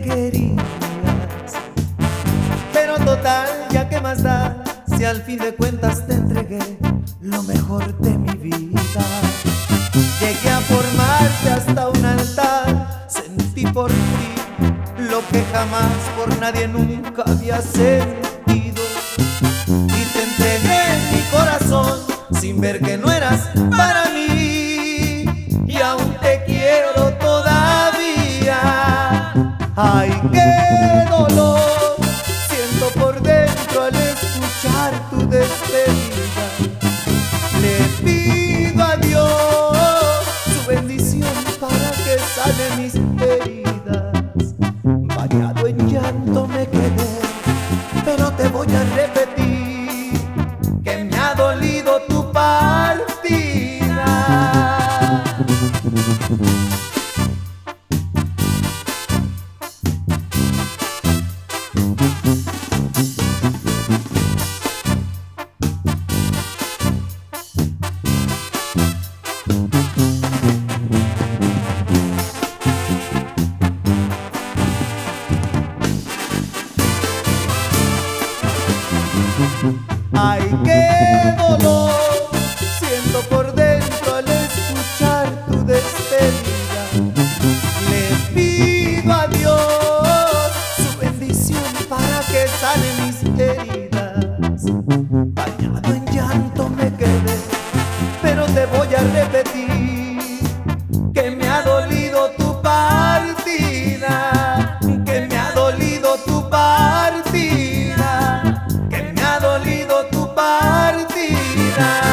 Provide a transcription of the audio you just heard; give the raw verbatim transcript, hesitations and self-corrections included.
querías. Pero total, ya que más da, si al fin de cuentas te entregué lo mejor de mi vida. Llegué a formarte hasta un altar, sentí por ti lo que jamás por nadie nunca había sentido. Y te entregué mi corazón sin ver que no eras para mí, y aún te quiero todavía. Ay, qué dolor siento por dentro al escuchar tu despedida. Le pido a Dios su bendición para que sane mis heridas. Bañado en llanto me quedé, pero te voy a repetir que me ha dolido tu partida. Ay, qué dolor siento por dentro al escuchar tu despedida. Le pido a Dios su bendición para que sane mis heridas. Bañado en llanto me quedé, pero te voy a repetir que me ha dolido tu partida, que me ha dolido tu partida, que me ha dolido tu partida.